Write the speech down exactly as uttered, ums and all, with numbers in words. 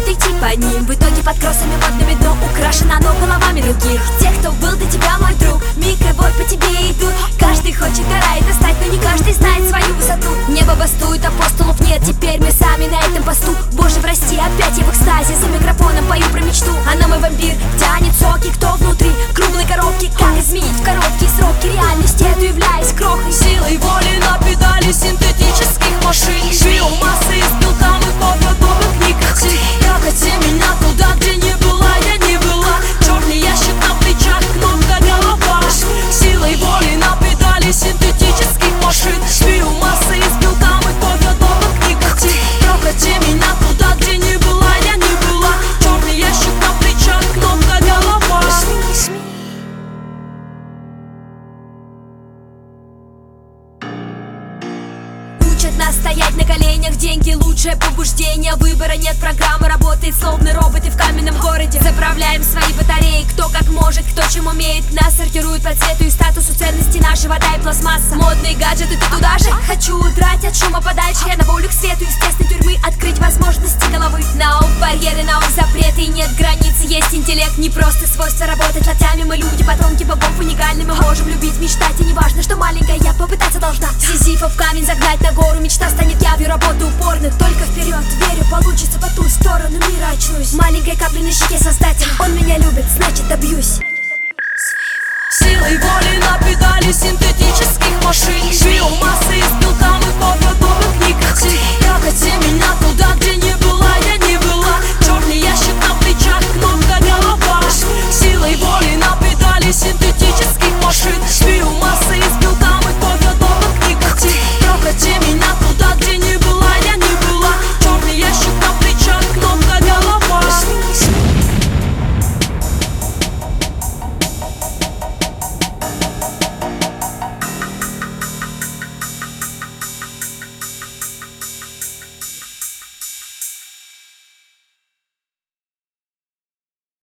идти по ним. В итоге под кроссами водными дно украшено оно головами других. Тех, кто был до тебя, мой друг, миг и вот по тебе идут. Каждый хочет до рая достать, но не каждый знает свою высоту. Небо бастует, апостолов нет, теперь мы сами на этом посту. Боже, прости, опять я в экстазе, за микрофоном пою про мечту. Она мой вампир, тянет соки, кто внутри круглой коробки. Как изменить в короткие сроки реальность эту, являясь крохой. Силой воли на педали синтетических машин. Биомасса из белка, мы подготовим к никотин. Прокати меня туда, где не была, я не была. Черный ящик на плечах, кнопка голова. Силой воли на педали синтетических машин. Биомасса из белка, мы подготовим к никотин. Прокати меня туда, где не была, я не была. Черный ящик на плечах, кнопка голова. Учат нас стоять на коленях, деньги лучшее побуждение. Выбора нет, программа работает словно роботы в каменном городе. Заправляем свои батареи, кто как может, кто чем умеет. Нас сортируют по цвету и статусу, ценности наши, вода и пластмасса. Модные гаджеты, ты туда же? Хочу удрать от шума подальше, я на волю к свету из тесной тюрьмы, открыть возможности головы. Наук барьеры, наук запреты, и нет границ, есть интеллект. Не просто свойство работать локтями, мы люди, потомки богов уникальны. Мы можем любить, мечтать, и не важно, что маленькая я попытаться должна. Сизифов камень загнать на гору, мечта станет явью, работа упорно. Только вперед, верю, получится по ту сторону мира очнусь. Маленькой капли на щеке создатель, он меня любит, значит добьюсь. Силой воли на педали синтетических машин. Биомасса из белка, мы подготовим к никотин.